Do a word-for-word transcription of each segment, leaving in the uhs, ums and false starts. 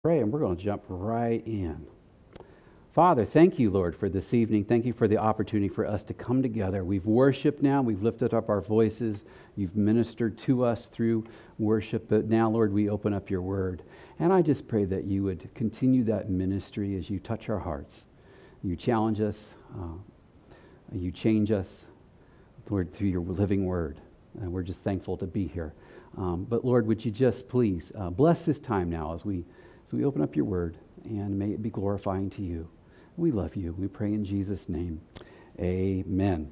Pray, and we're going to jump right in. Father, thank you, Lord, for this evening. Thank you for the opportunity for us to come together. We've worshiped now. We've lifted up our voices. You've ministered to us through worship. But now, Lord, we open up your word. And I just pray that you would continue that ministry as you touch our hearts. You challenge us. Uh, you change us, Lord, through your living word. And we're just thankful to be here. Um, but, Lord, would you just please uh, bless this time now as we So we open up your word, and may it be glorifying to you. We love you. We pray in Jesus' name. Amen.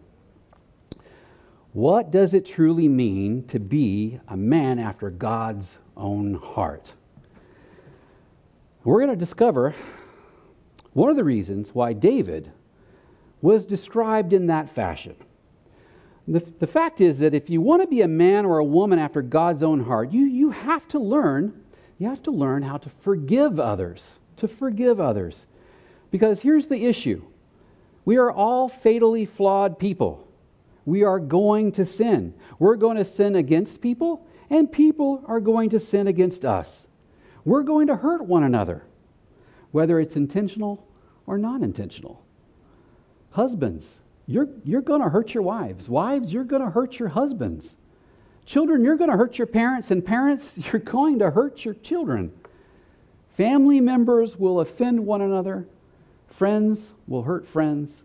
What does it truly mean to be a man after God's own heart? We're going to discover one of the reasons why David was described in that fashion. The, the fact is that if you want to be a man or a woman after God's own heart, you, you have to learn You have to learn how to forgive others, to forgive others. Because here's the issue. We are all fatally flawed people. We are going to sin. We're going to sin against people, and people are going to sin against us. We're going to hurt one another, whether it's intentional or non-intentional. Husbands, you're, you're going to hurt your wives. Wives, you're going to hurt your husbands. Children, you're going to hurt your parents, and parents, you're going to hurt your children. Family members will offend one another. Friends will hurt friends.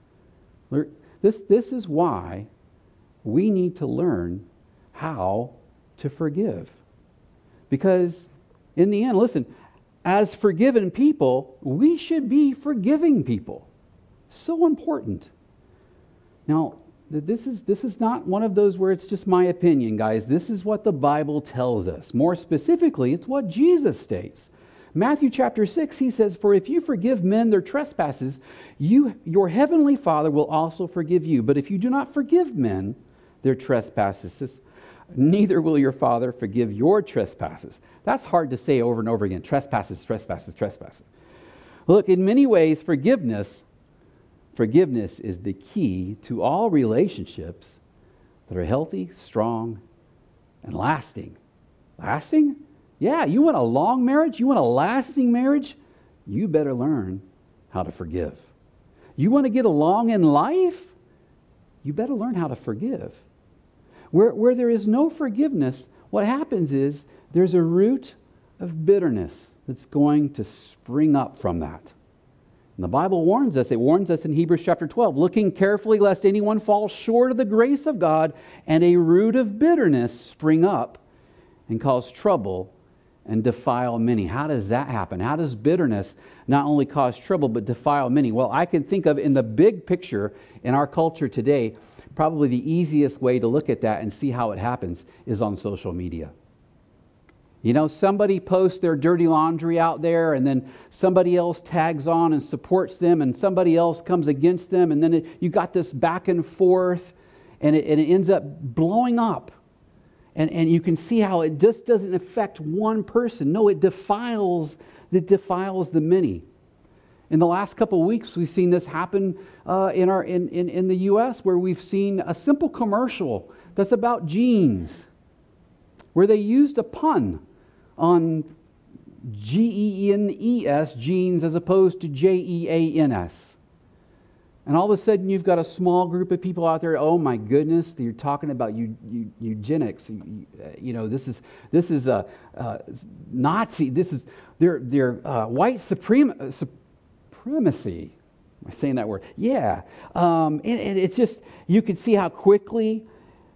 This, this is why we need to learn how to forgive. Because in the end, listen, as forgiven people, we should be forgiving people. So important. Now, This is, this is not one of those where it's just my opinion, guys. This is what the Bible tells us. More specifically, it's what Jesus states. Matthew chapter six, he says, "For if you forgive men their trespasses, you, your heavenly Father will also forgive you. But if you do not forgive men their trespasses, neither will your Father forgive your trespasses." That's hard to say over and over again. Trespasses, trespasses, trespasses. Look, in many ways, forgiveness Forgiveness is the key to all relationships that are healthy, strong, and lasting. Lasting? Yeah, you want a long marriage? You want a lasting marriage? You better learn how to forgive. You want to get along in life? You better learn how to forgive. Where, where there is no forgiveness, what happens is there's a root of bitterness that's going to spring up from that. And the Bible warns us, it warns us in Hebrews chapter twelve, looking carefully lest anyone fall short of the grace of God and a root of bitterness spring up and cause trouble and defile many. How does that happen? How does bitterness not only cause trouble but defile many? Well, I can think of in the big picture in our culture today, probably the easiest way to look at that and see how it happens is on social media. You know, somebody posts their dirty laundry out there, and then somebody else tags on and supports them, and somebody else comes against them, and then it, you got this back and forth, and it, and it ends up blowing up. And, and you can see how it just doesn't affect one person. No, it defiles, it defiles the many. In the last couple of weeks, we've seen this happen uh, in, our, in, in, in the U S, where we've seen a simple commercial that's about jeans, where they used a pun on G E N E S, genes, as opposed to J E A N S. And all of a sudden you've got a small group of people out there, oh my goodness, you're talking about eu, eu, eugenics. You, you know, this is this is a uh, Nazi, this is their their uh, white suprem- supremacy. Am I saying that word? Yeah. Um, and, and it's just, you can see how quickly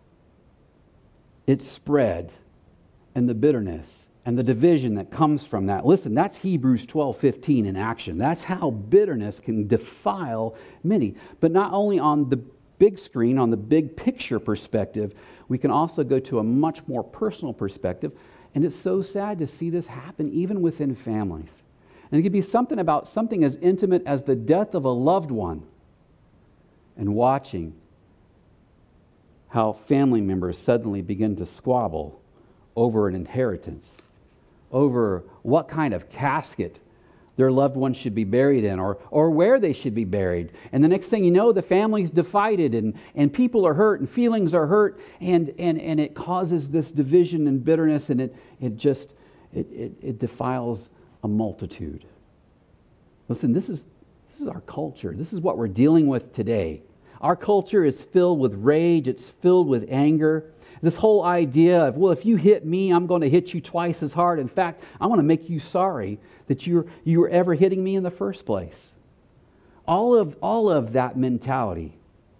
it spread, and the bitterness and the division that comes from that. Listen, that's Hebrews twelve fifteen in action. That's how bitterness can defile many. But not only on the big screen, on the big picture perspective, we can also go to a much more personal perspective. And it's so sad to see this happen even within families. And it could be something about something as intimate as the death of a loved one, and watching how family members suddenly begin to squabble over an inheritance, over what kind of casket their loved one should be buried in, or or where they should be buried. And the next thing you know, the family's divided, and, and people are hurt, and feelings are hurt, and and, and it causes this division and bitterness, and it it just it, it, it defiles a multitude. Listen, this is, this is our culture. This is what we're dealing with today. Our culture is filled with rage. It's filled with anger. This whole idea of, well, if you hit me, I'm going to hit you twice as hard. In fact, I want to make you sorry that you're, you were ever hitting me in the first place. All of, all of that mentality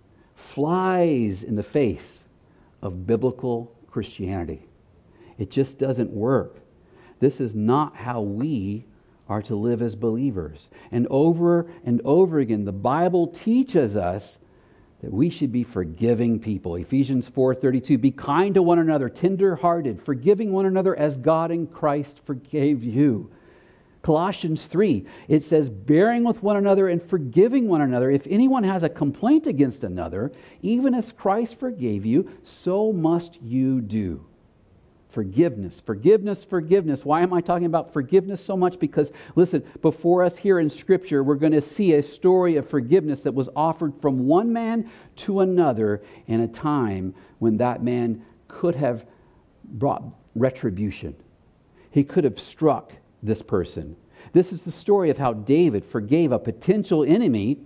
flies in the face of biblical Christianity. It just doesn't work. This is not how we are to live as believers. And over and over again, the Bible teaches us that we should be forgiving people. Ephesians four thirty-two, be kind to one another, tender-hearted, forgiving one another as God in Christ forgave you. Colossians three, it says, bearing with one another and forgiving one another. If anyone has a complaint against another, even as Christ forgave you, so must you do. Forgiveness, forgiveness, forgiveness. Why am I talking about forgiveness so much? Because, listen, before us here in Scripture, we're going to see a story of forgiveness that was offered from one man to another in a time when that man could have brought retribution. He could have struck this person. This is the story of how David forgave a potential enemy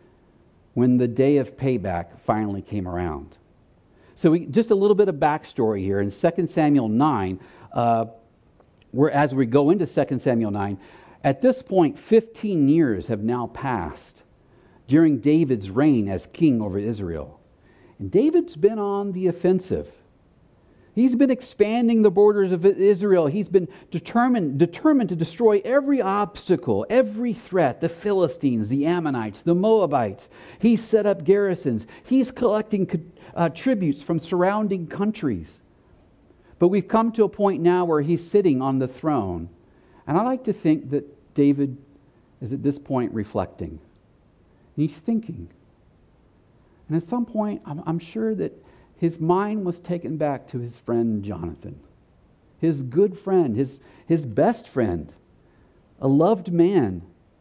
when the day of payback finally came around. So we, just a little bit of backstory here. In Second Samuel nine, uh, where as we go into Second Samuel nine, at this point, fifteen years have now passed during David's reign as king over Israel. And David's been on the offensive. He's been expanding the borders of Israel. He's been determined, determined to destroy every obstacle, every threat, the Philistines, the Ammonites, the Moabites. He's set up garrisons. He's collecting uh, tributes from surrounding countries. But we've come to a point now where he's sitting on the throne. And I like to think that David is at this point reflecting. And he's thinking. And at some point, I'm, I'm sure that his mind was taken back to his friend Jonathan, his good friend, his, his best friend, a loved man.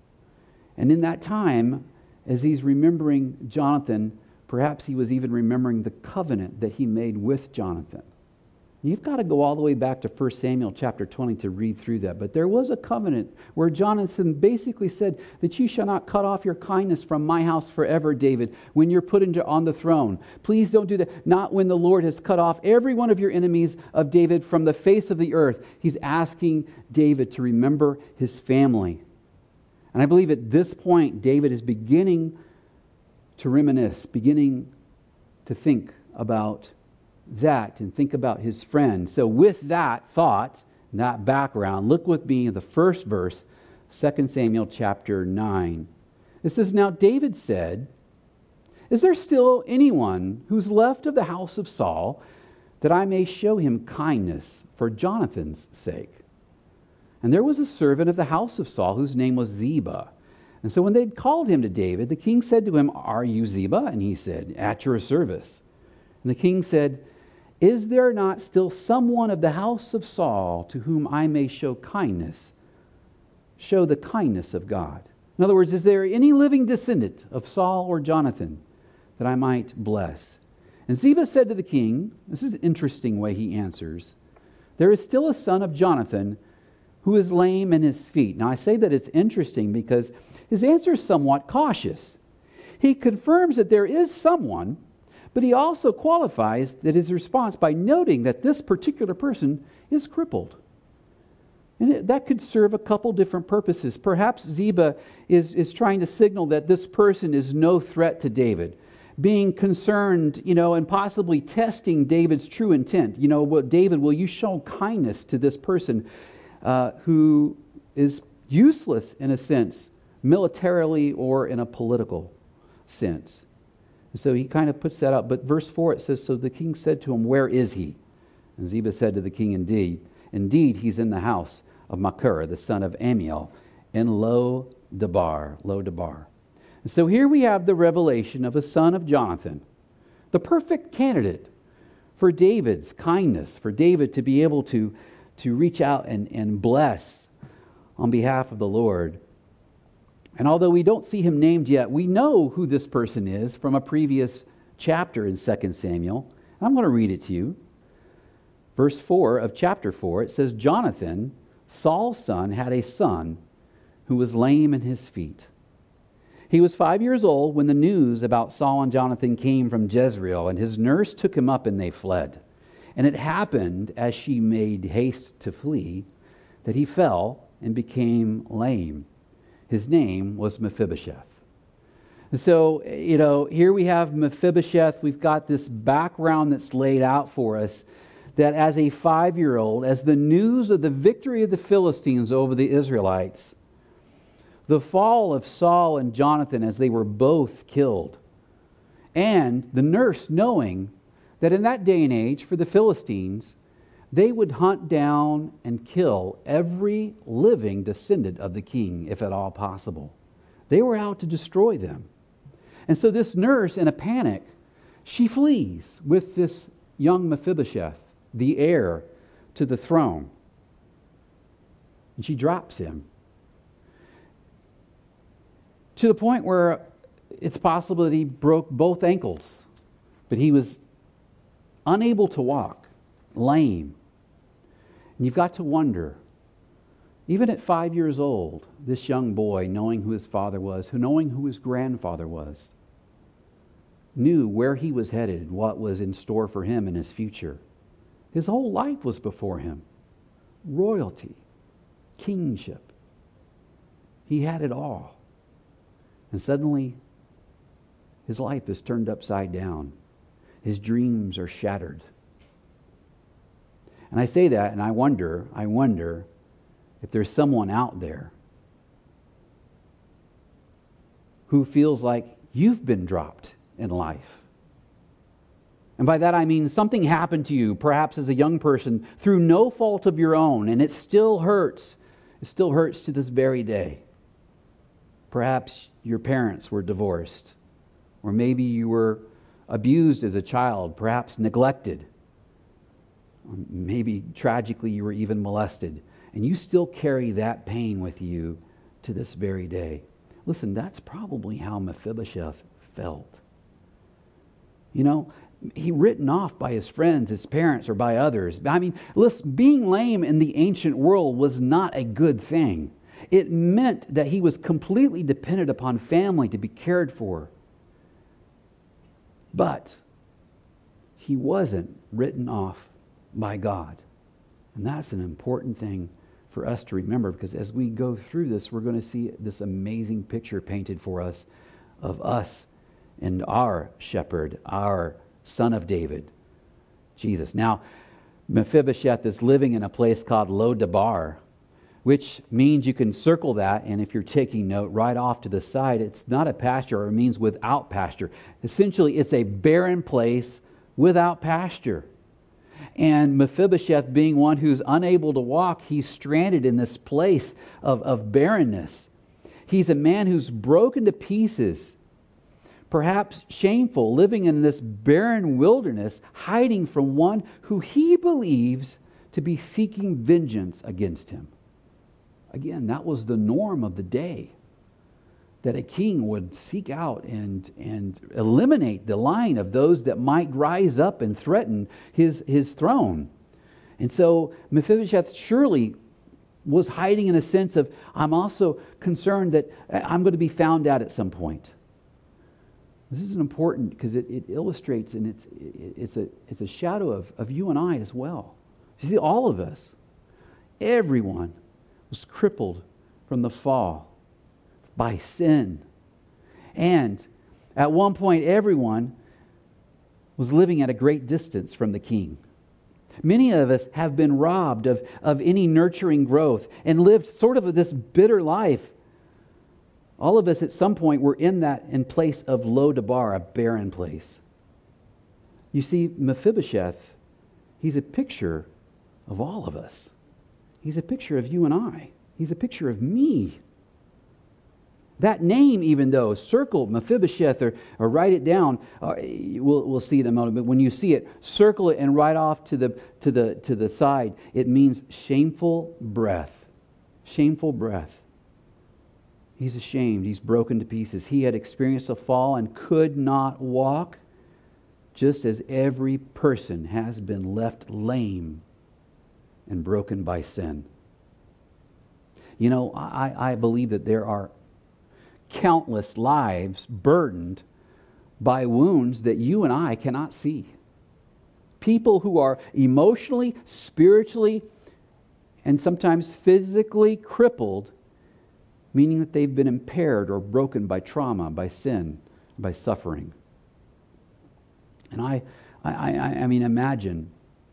And in that time, as he's remembering Jonathan, perhaps he was even remembering the covenant that he made with Jonathan. You've got to go all the way back to First Samuel chapter twenty to read through that. But there was a covenant where Jonathan basically said that you shall not cut off your kindness from my house forever, David, when you're put into on the throne. Please don't do that. Not when the Lord has cut off every one of your enemies of David from the face of the earth. He's asking David to remember his family. And I believe at this point, David is beginning to reminisce, beginning to think about that and think about his friend. So with that thought, that background, look with me at the first verse, Second Samuel chapter nine. It says, now David said, is there still anyone who's left of the house of Saul that I may show him kindness for Jonathan's sake? And there was a servant of the house of Saul whose name was Ziba. And so when they'd called him to David, the king said to him, are you Ziba? And he said, at your service. And the king said, is there not still someone of the house of Saul to whom I may show kindness? Show the kindness of God. In other words, is there any living descendant of Saul or Jonathan that I might bless? And Ziba said to the king, this is an interesting way he answers, there is still a son of Jonathan who is lame in his feet. Now I say that it's interesting because his answer is somewhat cautious. He confirms that there is someone, but he also qualifies that his response by noting that this particular person is crippled. And it, that could serve a couple different purposes. Perhaps Ziba is, is trying to signal that this person is no threat to David, being concerned, you know, and possibly testing David's true intent. You know, well, David, will you show kindness to this person uh, who is useless in a sense, militarily or in a political sense? So he kind of puts that up. But verse four, it says, so the king said to him, where is he? And Ziba said to the king, indeed, indeed, he's in the house of Machir, the son of Amiel, in Lo Debar. Lo Debar. And so here we have the revelation of a son of Jonathan, the perfect candidate for David's kindness, for David to be able to, to reach out and, and bless on behalf of the Lord. And although we don't see him named yet, we know who this person is from a previous chapter in Second Samuel. I'm going to read it to you. Verse four of chapter four, it says, Jonathan Saul's son had a son who was lame in his feet. He was five years old when the news about Saul and Jonathan came from Jezreel, and his nurse took him up and they fled. And it happened, as she made haste to flee, that he fell and became lame. His name was Mephibosheth. And so, you know, here we have Mephibosheth. We've got this background that's laid out for us, that as a five-year-old, as the news of the victory of the Philistines over the Israelites, the fall of Saul and Jonathan as they were both killed, and the nurse knowing that in that day and age, for the Philistines, they would hunt down and kill every living descendant of the king, if at all possible. They were out to destroy them. And so this nurse, in a panic, she flees with this young Mephibosheth, the heir to the throne. And she drops him, to the point where it's possible that he broke both ankles, but he was unable to walk, lame. And you've got to wonder, even at five years old, this young boy, knowing who his father was, who knowing who his grandfather was, knew where he was headed, what was in store for him in his future. His whole life was before him. Royalty, kingship. He had it all. And suddenly, his life is turned upside down. His dreams are shattered. And I say that, and I wonder, I wonder if there's someone out there who feels like you've been dropped in life. And by that I mean something happened to you, perhaps as a young person, through no fault of your own, and it still hurts. It still hurts to this very day. Perhaps your parents were divorced, or maybe you were abused as a child, perhaps neglected. Or maybe tragically you were even molested, and you still carry that pain with you to this very day. Listen, that's probably how Mephibosheth felt. You know, he written off by his friends, his parents, or by others. I mean, listen, being lame in the ancient world was not a good thing. It meant that he was completely dependent upon family to be cared for. But he wasn't written off by God. And that's an important thing for us to remember, because as we go through this, we're going to see this amazing picture painted for us of us and our shepherd, our Son of David, Jesus. Now, Mephibosheth is living in a place called Lo-debar, which means you can circle that, and if you're taking note, right off to the side, it's not a pasture, or it means without pasture. Essentially, it's a barren place without pasture. And Mephibosheth, being one who's unable to walk, he's stranded in this place of, of barrenness. He's a man who's broken to pieces, perhaps shameful, living in this barren wilderness, hiding from one who he believes to be seeking vengeance against him. Again, that was the norm of the day, that a king would seek out and, and eliminate the line of those that might rise up and threaten his, his throne. And so Mephibosheth surely was hiding in a sense of, I'm also concerned that I'm going to be found out at some point. This is important because it, it illustrates, and it's, it, it's, a, it's a shadow of, of you and I as well. You see, all of us, everyone, was crippled from the fall by sin. And at one point, everyone was living at a great distance from the King. Many of us have been robbed of, of any nurturing growth and lived sort of this bitter life. All of us at some point were in that in place of Lo-debar, a barren place. You see, Mephibosheth, he's a picture of all of us. He's a picture of you and I. He's a picture of me. That name, even though, circle Mephibosheth or, or write it down. Uh, we'll, we'll see it in a moment. But when you see it, circle it and write off to the, to the, to the side. It means shameful breath. Shameful breath. He's ashamed. He's broken to pieces. He had experienced a fall and could not walk, just as every person has been left lame and broken by sin. You know, I, I believe that there are countless lives burdened by wounds that you and I cannot see. People who are emotionally, spiritually, and sometimes physically crippled, meaning that they've been impaired or broken by trauma, by sin, by suffering. And I, I, I, I mean, imagine,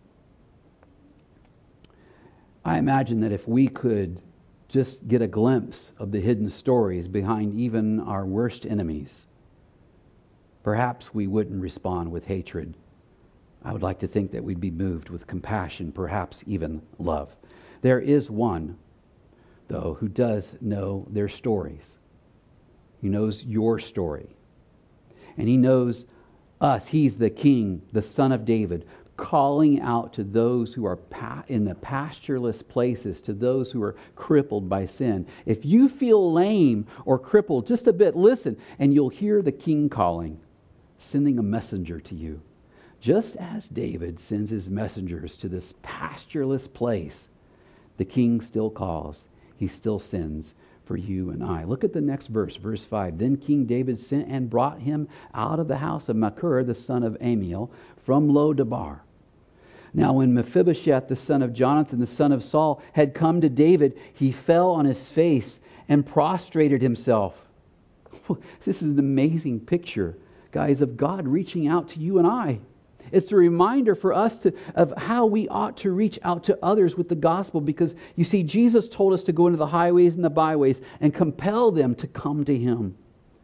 I imagine that if we could just get a glimpse of the hidden stories behind even our worst enemies, perhaps we wouldn't respond with hatred. I would like to think that we'd be moved with compassion, perhaps even love. There is one, though, who does know their stories. He knows your story. And he knows us. He's the King, the Son of David, calling out to those who are pa- in the pastureless places, to those who are crippled by sin. If you feel lame or crippled just a bit, listen, and you'll hear the King calling, sending a messenger to you. Just as David sends his messengers to this pastureless place, the King still calls. He still sends for you and I. Look at the next verse, verse five. Then King David sent and brought him out of the house of Machir, the son of Amiel, from Lo-debar. Now when Mephibosheth, the son of Jonathan, the son of Saul, had come to David, he fell on his face and prostrated himself. This is an amazing picture, guys, of God reaching out to you and I. It's a reminder for us to, of how we ought to reach out to others with the gospel, because you see, Jesus told us to go into the highways and the byways and compel them to come to Him.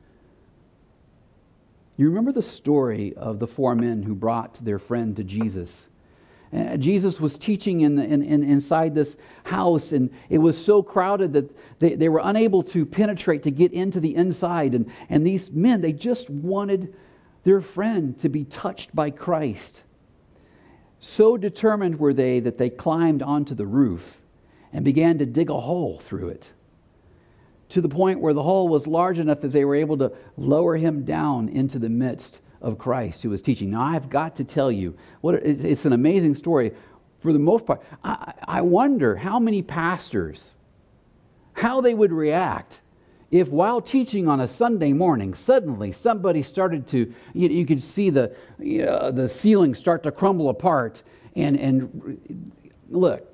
You remember the story of the four men who brought their friend to Jesus. Uh, Jesus was teaching in, in, in inside this house, and it was so crowded that they, they were unable to penetrate to get into the inside. And, and these men, they just wanted their friend to be touched by Christ. So determined were they that they climbed onto the roof and began to dig a hole through it, to the point where the hole was large enough that they were able to lower him down into the midst of Christ who was teaching. Now, I've got to tell you, what it's an amazing story. For the most part, I, I wonder how many pastors, how they would react if while teaching on a Sunday morning, suddenly somebody started to, you, you could see the you know, the ceiling start to crumble apart. And, and look,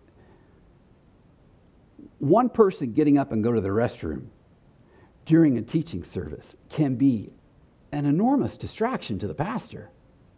one person getting up and go to the restroom during a teaching service can be an enormous distraction to the pastor.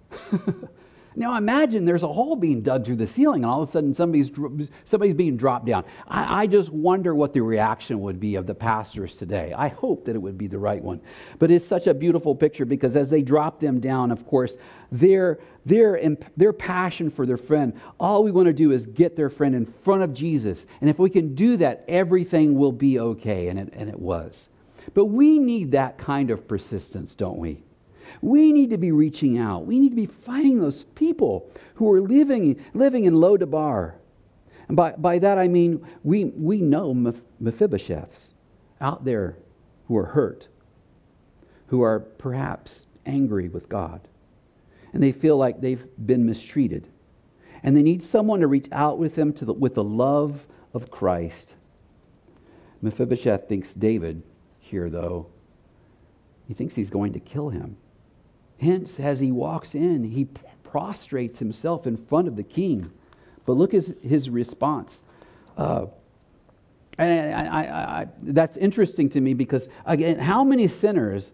Now imagine there's a hole being dug through the ceiling and all of a sudden somebody's somebody's being dropped down. I, I just wonder what the reaction would be of the pastors today. I hope that it would be the right one. But it's such a beautiful picture, because as they drop them down, of course, their, their, their passion for their friend, all we want to do is get their friend in front of Jesus. And if we can do that, everything will be okay. And it, and it was. But we need that kind of persistence, don't we? We need to be reaching out. We need to be finding those people who are living living in Lo-debar. And by, by that I mean we, we know Mephibosheths out there who are hurt, who are perhaps angry with God, and they feel like they've been mistreated. And they need someone to reach out with them to the, with the love of Christ. Mephibosheth thinks David here, though, he thinks he's going to kill him. Hence, as he walks in, he prostrates himself in front of the king. But look at his, his response. Uh, and I, I, I, that's interesting to me, because, again, how many sinners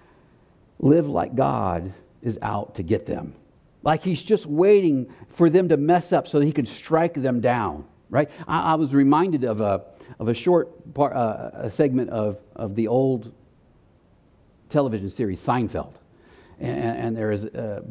live like God is out to get them? Like He's just waiting for them to mess up so that He can strike them down, right? I, I was reminded of a of a short part, uh, a segment of, of the old television series Seinfeld. And, and there is uh,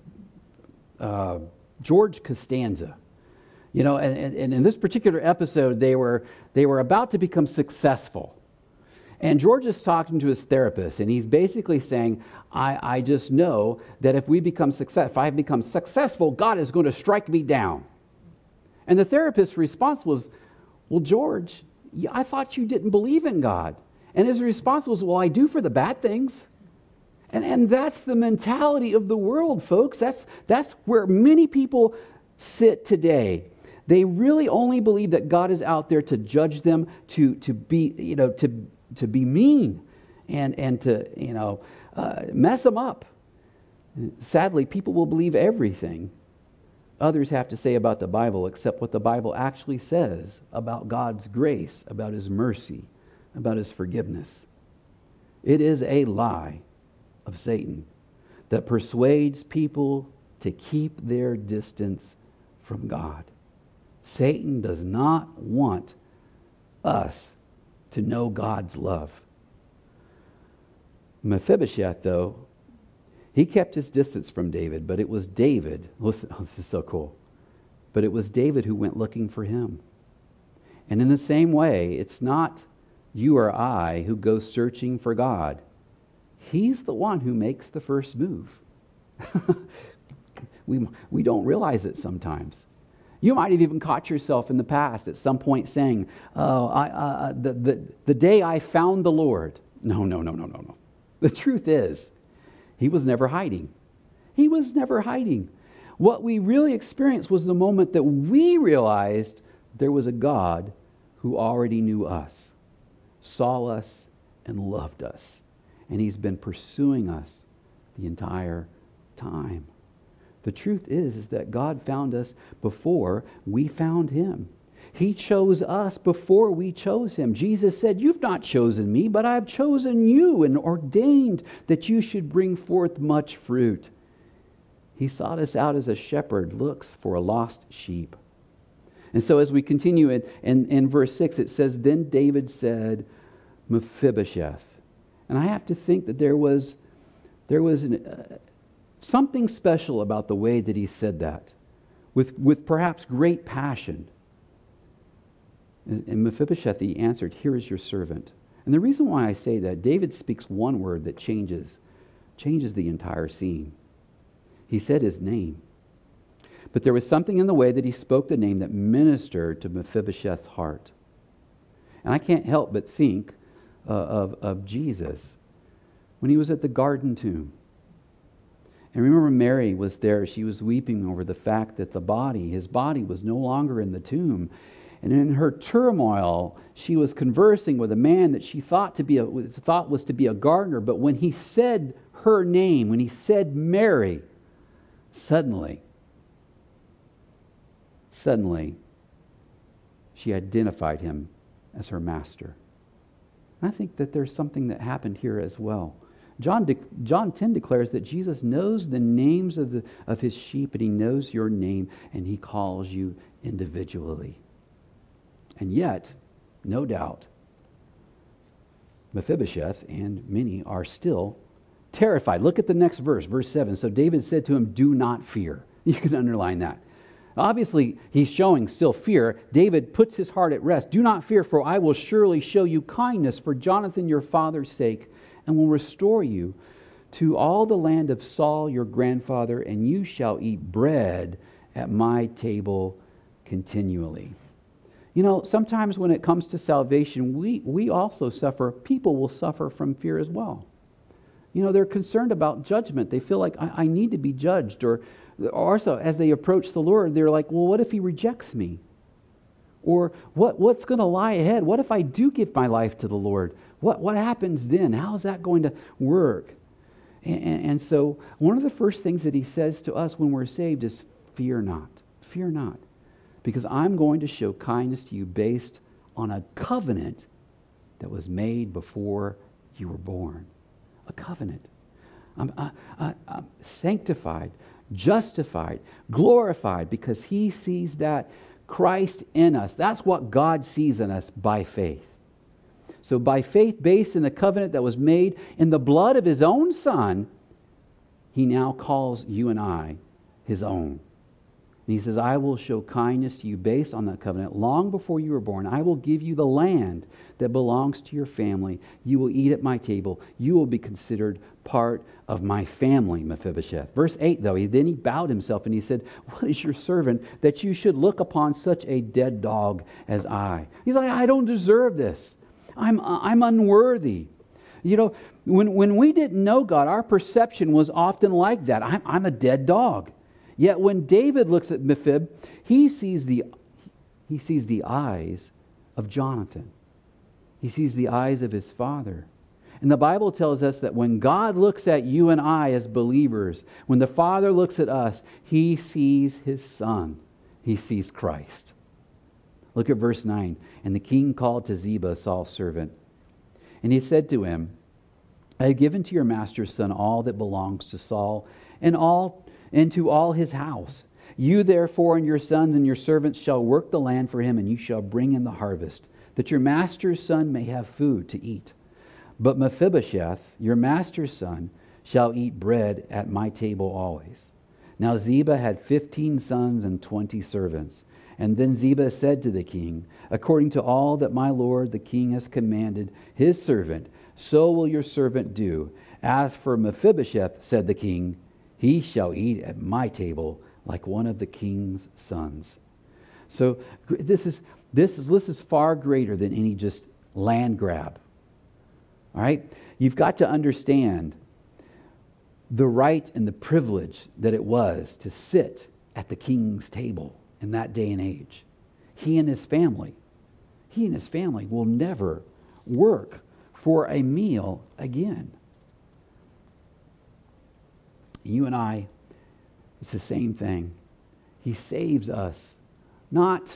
uh, uh, George Costanza, you know, and, and in this particular episode, they were they were about to become successful, and George is talking to his therapist, and he's basically saying, "I I just know that if we become success, if I become successful, God is going to strike me down." And the therapist's response was, "Well, George, I thought you didn't believe in God." And his response was, "Well, I do for the bad things." And, and that's the mentality of the world, folks. That's, that's where many people sit today. They really only believe that God is out there to judge them, to, to be, you know, to, to be mean and, and to, you know, uh, mess them up. Sadly, people will believe everything others have to say about the Bible except what the Bible actually says about God's grace, about His mercy, about His forgiveness. It is a lie of Satan that persuades people to keep their distance from God. Satan does not want us to know God's love. Mephibosheth, though, he kept his distance from David, but it was David, listen, oh, this is so cool, but it was David who went looking for him. And in the same way, it's not you or I who go searching for God. He's the one who makes the first move. we, we don't realize it sometimes. You might have even caught yourself in the past at some point saying, oh, I, uh, the, the, the day I found the Lord. No, no, no, no, no, no. The truth is, He was never hiding. He was never hiding. What we really experienced was the moment that we realized there was a God who already knew us, saw us, and loved us. And He's been pursuing us the entire time. The truth is, is that God found us before we found Him. He chose us before we chose Him. Jesus said, you've not chosen me, but I've chosen you and ordained that you should bring forth much fruit. He sought us out as a shepherd looks for a lost sheep. And so as we continue in, in, in verse six, it says, then David said, Mephibosheth. And I have to think that there was, there was an, uh, something special about the way that he said that, with, with perhaps great passion. And Mephibosheth, he answered, here is your servant. And the reason why I say that, David speaks one word that changes, changes the entire scene. He said his name. But there was something in the way that he spoke the name that ministered to Mephibosheth's heart. And I can't help but think uh, of, of Jesus when He was at the garden tomb. And remember, Mary was there. She was weeping over the fact that the body, His body, was no longer in the tomb. And in her turmoil, she was conversing with a man that she thought to be a, thought was to be a gardener. But when he said her name, when he said Mary, suddenly, suddenly, she identified him as her master. And I think that there's something that happened here as well. John, de- John ten declares that Jesus knows the names of, the, of His sheep, and He knows your name, and He calls you individually. And yet, no doubt, Mephibosheth and many are still terrified. Look at the next verse, verse seven. So David said to him, do not fear. You can underline that. Obviously, he's showing still fear. David puts his heart at rest. Do not fear, for I will surely show you kindness for Jonathan your father's sake, and will restore you to all the land of Saul your grandfather, and you shall eat bread at my table continually. You know, sometimes when it comes to salvation, we, we also suffer, people will suffer from fear as well. You know, they're concerned about judgment. They feel like, I, I need to be judged. Or also, as they approach the Lord, they're like, well, what if He rejects me? Or what, what's going to lie ahead? What if I do give my life to the Lord? What, what happens then? How is that going to work? And, and, and so one of the first things that He says to us when we're saved is, fear not. Fear not. Because I'm going to show kindness to you based on a covenant that was made before you were born. A covenant. I'm, I, I, I'm sanctified, justified, glorified, because He sees that Christ in us. That's what God sees in us by faith. So by faith, based in the covenant that was made in the blood of His own Son, He now calls you and I His own. And He says, I will show kindness to you based on that covenant. Long before you were born, I will give you the land that belongs to your family. You will eat at my table. You will be considered part of my family, Mephibosheth. Verse eight, though, he, then he bowed himself and he said, what is your servant that you should look upon such a dead dog as I? He's like, I don't deserve this. I'm, I'm unworthy. You know, when, when we didn't know God, our perception was often like that. I'm, I'm a dead dog. Yet when David looks at Mephib, he sees the He sees the eyes of Jonathan. He sees the eyes of his father. And the Bible tells us that when God looks at you and I as believers, when the Father looks at us, He sees His Son. He sees Christ. Look at verse nine. And the king called to Ziba, Saul's servant, and he said to him, I have given to your master's son all that belongs to Saul, and all and to all his house. You therefore and your sons and your servants shall work the land for him, and you shall bring in the harvest, that your master's son may have food to eat. But Mephibosheth, your master's son, shall eat bread at my table always. Now Ziba had fifteen sons and twenty servants. And then Ziba said to the king, according to all that my lord the king has commanded his servant, so will your servant do. As for Mephibosheth, said the king, he shall eat at my table like one of the king's sons. So this is this is this is far greater than any just land grab. All right? You've got to understand the right and the privilege that it was to sit at the king's table in that day and age. He and his family, he and his family will never work for a meal again. You and I, it's the same thing. He saves us, not,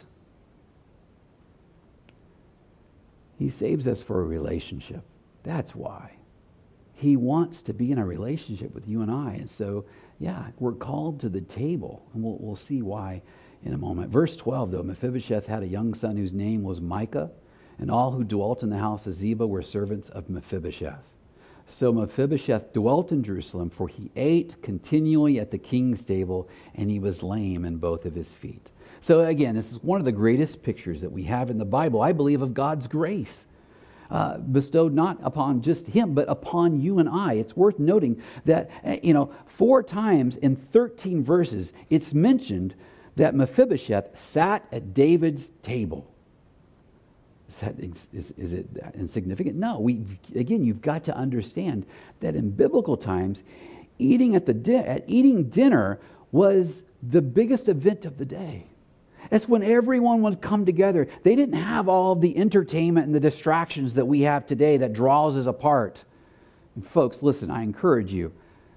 he saves us for a relationship. That's why. He wants to be in a relationship with you and I. And so, yeah, we're called to the table. And we'll, we'll see why in a moment. Verse twelve, though, Mephibosheth had a young son whose name was Micah, and all who dwelt in the house of Ziba were servants of Mephibosheth. So Mephibosheth dwelt in Jerusalem, for he ate continually at the king's table, and he was lame in both of his feet. So again, this is one of the greatest pictures that we have in the Bible, I believe, of God's grace. Uh, bestowed not upon just him, but upon you and I. It's worth noting that, you know, four times in thirteen verses, it's mentioned that Mephibosheth sat at David's table. Is, that, is, is it insignificant? No. We again, you've got to understand that in biblical times, eating at the di- at eating dinner was the biggest event of the day. That's when everyone would come together. They didn't have all of the entertainment and the distractions that we have today that draws us apart. And folks, listen, I encourage you.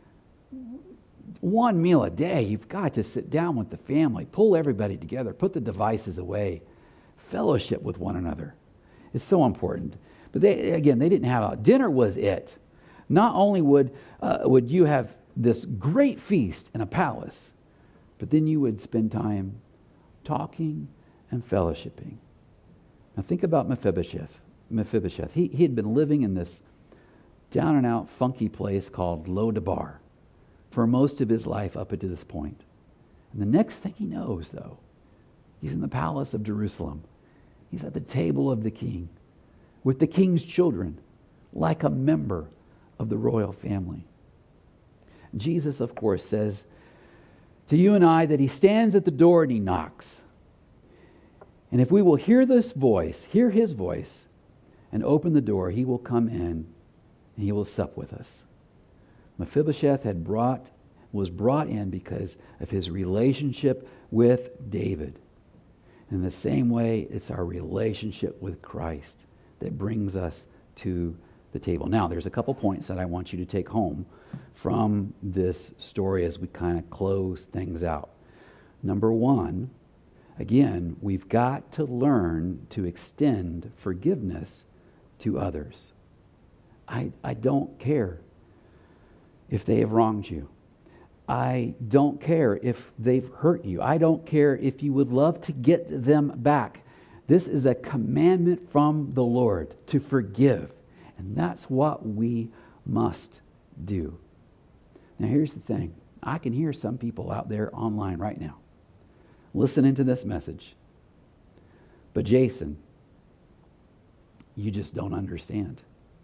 One meal a day, you've got to sit down with the family, pull everybody together, put the devices away, fellowship with one another. It's so important. But they, again, they didn't have a dinner was it. Not only would uh, would you have this great feast in a palace, but then you would spend time talking and fellowshipping. Now think about Mephibosheth. Mephibosheth. He, he had been living in this down and out funky place called Lo-Debar for most of his life up until this point. And the next thing he knows, though, he's in the palace of Jerusalem. He's at the table of the king with the king's children, like a member of the royal family. Jesus, of course, says to you and I that he stands at the door and he knocks. And if we will hear this voice, hear his voice, and open the door, he will come in and he will sup with us. Mephibosheth had brought, was brought in because of his relationship with David. In the same way, it's our relationship with Christ that brings us to the table. Now, there's a couple points that I want you to take home from this story as we kind of close things out. Number one, again, we've got to learn to extend forgiveness to others. I, I don't care if they have wronged you. I don't care if they've hurt you. I don't care if you would love to get them back. This is a commandment from the Lord to forgive. And that's what we must do. Now here's the thing. I can hear some people out there online right now listening to this message. But Jason, you just don't understand.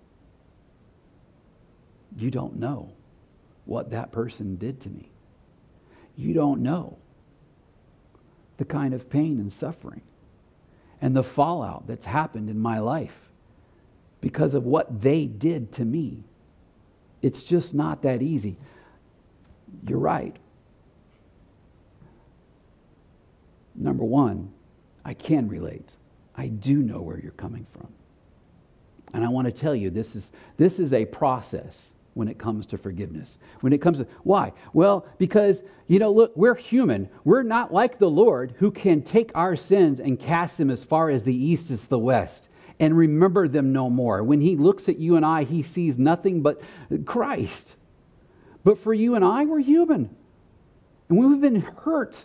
You don't know what that person did to me. You don't know the kind of pain and suffering and the fallout that's happened in my life because of what they did to me. It's just not that easy. You're right. Number one, I can relate. I do know where you're coming from. And I want to tell you, this is this is a process when it comes to forgiveness. When it comes to, why? Well, because, you know, look, we're human. We're not like the Lord who can take our sins and cast them as far as the east is the west and remember them no more. When he looks at you and I, he sees nothing but Christ. But for you and I, we're human. And we've been hurt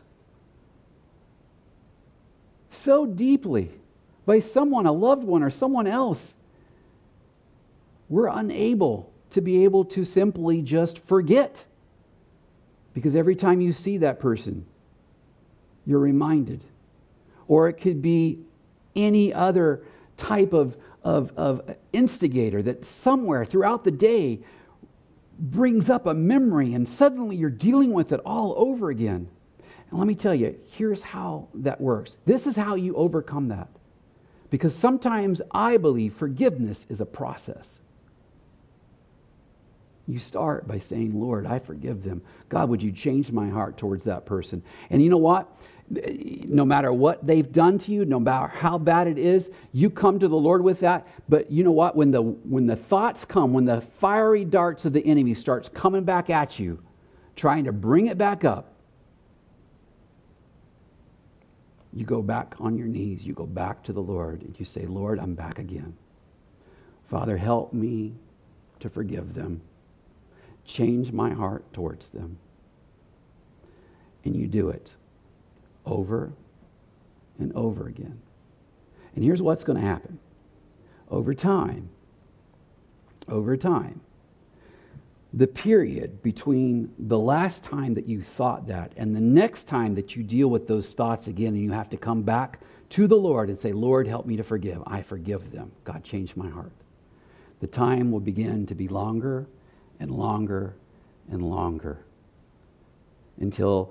so deeply by someone, a loved one, or someone else. We're unable to be able to simply just forget. Because every time you see that person, you're reminded. Or it could be any other type of, of, of instigator that somewhere throughout the day brings up a memory, and suddenly you're dealing with it all over again. And let me tell you, here's how that works. This is how you overcome that. Because sometimes I believe forgiveness is a process. You start by saying, Lord, I forgive them. God, would you change my heart towards that person? And you know what? No matter what they've done to you, no matter how bad it is, you come to the Lord with that. But you know what? When the when the thoughts come, when the fiery darts of the enemy starts coming back at you, trying to bring it back up, you go back on your knees, you go back to the Lord, and you say, Lord, I'm back again. Father, help me to forgive them. Change my heart towards them. And you do it over and over again. And here's what's going to happen. Over time, over time, the period between the last time that you thought that and the next time that you deal with those thoughts again, and you have to come back to the Lord and say, Lord, help me to forgive. I forgive them. God, change my heart. The time will begin to be longer and longer and longer until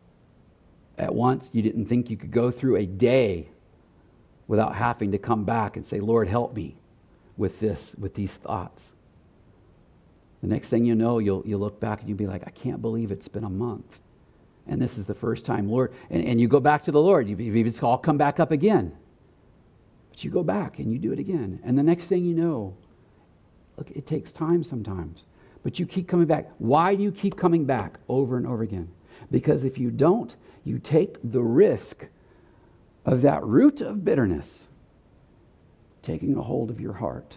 at once you didn't think you could go through a day without having to come back and say, Lord, help me with this, with these thoughts. The next thing you know, you'll you'll look back and you'll be like, I can't believe it's been a month. And this is the first time, Lord. And, and you go back to the Lord. You, you, it's all come back up again. But you go back and you do it again. And the next thing you know, look, it takes time sometimes. But you keep coming back. Why do you keep coming back over and over again? Because if you don't, you take the risk of that root of bitterness taking a hold of your heart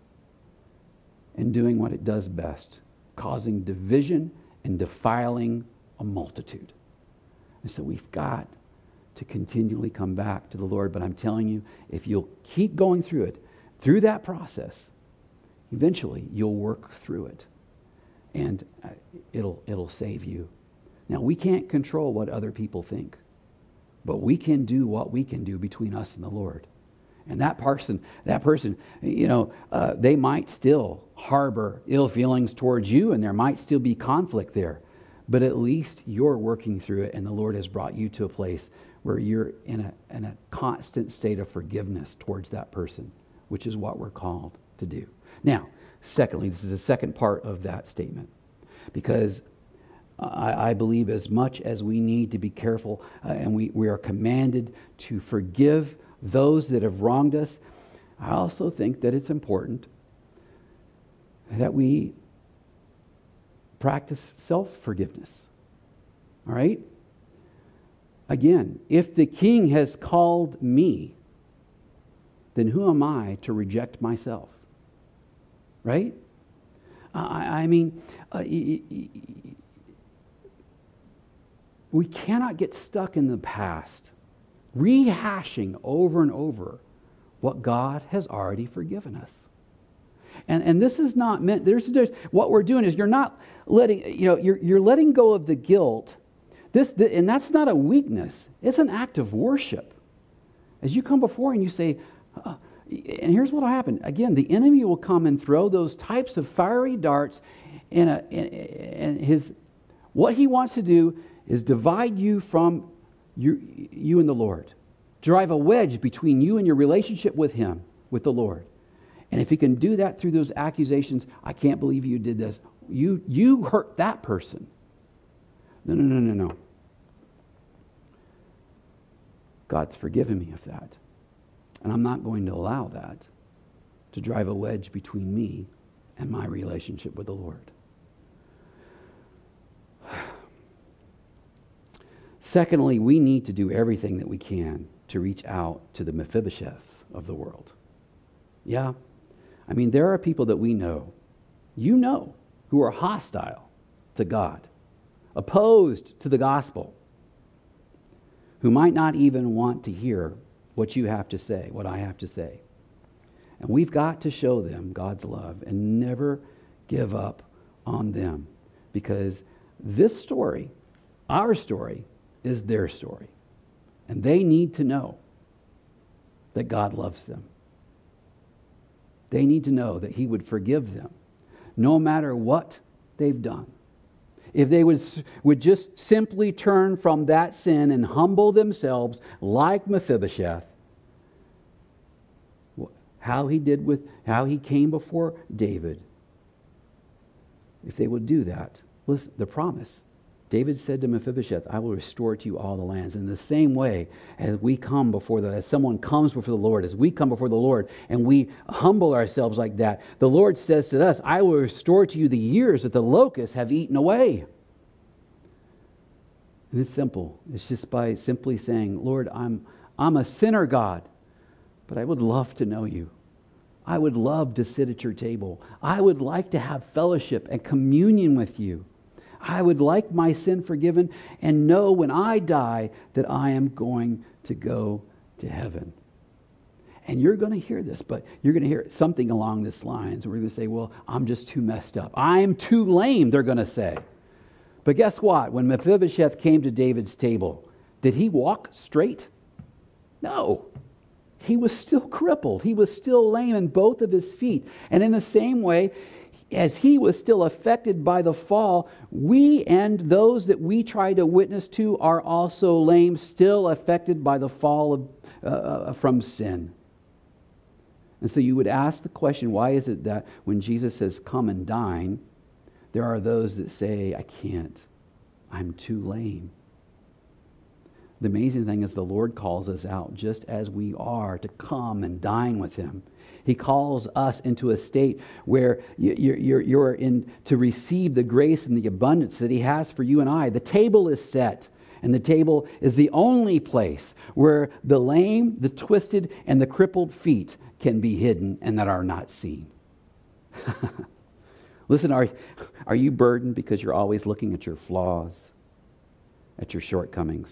and doing what it does best, causing division and defiling a multitude. And so we've got to continually come back to the Lord. But I'm telling you, if you'll keep going through it, through that process, eventually you'll work through it. And it'll it'll save you. Now, we can't control what other people think, but we can do what we can do between us and the Lord. And that person, that person, you know, uh, they might still harbor ill feelings towards you, and there might still be conflict there. But at least you're working through it, and the Lord has brought you to a place where you're in a, in a constant state of forgiveness towards that person, which is what we're called to do. Now, secondly, this is the second part of that statement, because I, I believe as much as we need to be careful uh, and we, we are commanded to forgive those that have wronged us, I also think that it's important that we practice self-forgiveness. All right? Again, if the King has called me, then who am I to reject myself? Right? I, I mean, uh, y- y- y- we cannot get stuck in the past, rehashing over and over what God has already forgiven us. And and this is not meant, there's, there's what we're doing is you're not letting, you know, you're you're letting go of the guilt. This the, and that's not a weakness. It's an act of worship. As you come before and you say, uh, and here's what will happen. Again, the enemy will come and throw those types of fiery darts in a in, in his what he wants to do is divide you from you, you and the Lord. Drive a wedge between you and your relationship with him, with the Lord. And if he can do that through those accusations, I can't believe you did this. You, you hurt that person. No, no, no, no, no. God's forgiven me of that. And I'm not going to allow that to drive a wedge between me and my relationship with the Lord. Secondly, we need to do everything that we can to reach out to the Mephibosheths of the world. Yeah, I mean, there are people that we know, you know, who are hostile to God, opposed to the gospel, who might not even want to hear what you have to say, what I have to say. And we've got to show them God's love and never give up on them, because this story, our story, is their story. And they need to know that God loves them. They need to know that He would forgive them no matter what they've done. If they would, would just simply turn from that sin and humble themselves like Mephibosheth, how he did with, how he came before David. If they would do that, listen, the promise. David said to Mephibosheth, I will restore to you all the lands. In the same way, as we come before the, as someone comes before the Lord, as we come before the Lord and we humble ourselves like that, the Lord says to us, I will restore to you the years that the locusts have eaten away. And it's simple. It's just by simply saying, Lord, I'm, I'm a sinner, God, but I would love to know you. I would love to sit at your table. I would like to have fellowship and communion with you. I would like my sin forgiven and know when I die that I am going to go to heaven. And you're going to hear this, but you're going to hear something along this lines. We're going to say, well, I'm just too messed up. I'm too lame, they're going to say. But guess what? When Mephibosheth came to David's table, did he walk straight? No. He was still crippled. He was still lame in both of his feet. And in the same way, as he was still affected by the fall, we and those that we try to witness to are also lame, still affected by the fall of, uh, from sin. And so you would ask the question, why is it that when Jesus says, come and dine, there are those that say, I can't. I'm too lame. The amazing thing is the Lord calls us out just as we are to come and dine with Him. He calls us into a state where you're, you're, you're in to receive the grace and the abundance that He has for you and I. The table is set, and the table is the only place where the lame, the twisted, and the crippled feet can be hidden and that are not seen. Listen, are, are you burdened because you're always looking at your flaws, at your shortcomings?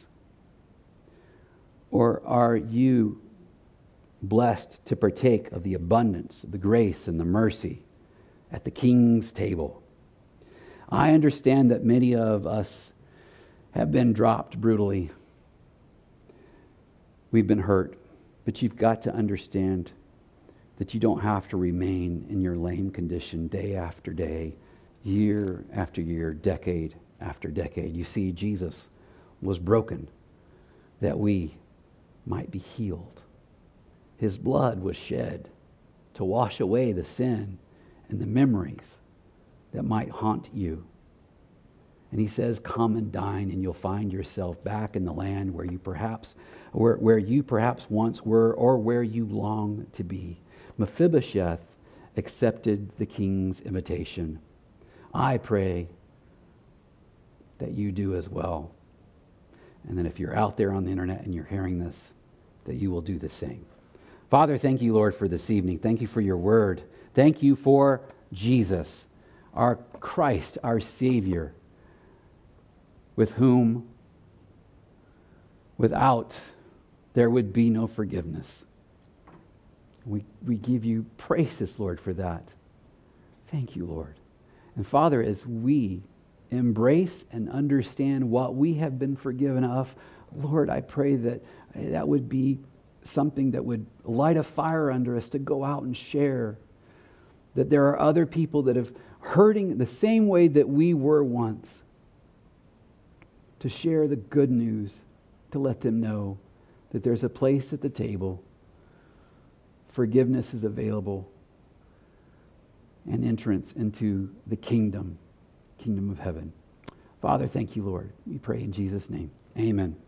Or are you blessed to partake of the abundance, the grace, and the mercy at the King's table? I understand that many of us have been dropped brutally. We've been hurt. But you've got to understand that you don't have to remain in your lame condition day after day, year after year, decade after decade. You see, Jesus was broken that we might be healed. His blood was shed to wash away the sin and the memories that might haunt you. And He says, come and dine, and you'll find yourself back in the land where you perhaps where, where you perhaps once were, or where you long to be. Mephibosheth accepted the king's invitation. I pray that you do as well. And then if you're out there on the internet and you're hearing this, that you will do the same. Father, thank you, Lord, for this evening. Thank you for your word. Thank you for Jesus, our Christ, our Savior, with whom, without, there would be no forgiveness. We, we give you praises, Lord, for that. Thank you, Lord. And Father, as we embrace and understand what we have been forgiven of, Lord, I pray that that would be something that would light a fire under us to go out and share. That there are other people that have hurting the same way that we were once. To share the good news, to let them know that there's a place at the table. Forgiveness is available, and entrance into the kingdom, kingdom of heaven. Father, thank you, Lord. We pray in Jesus' name. Amen.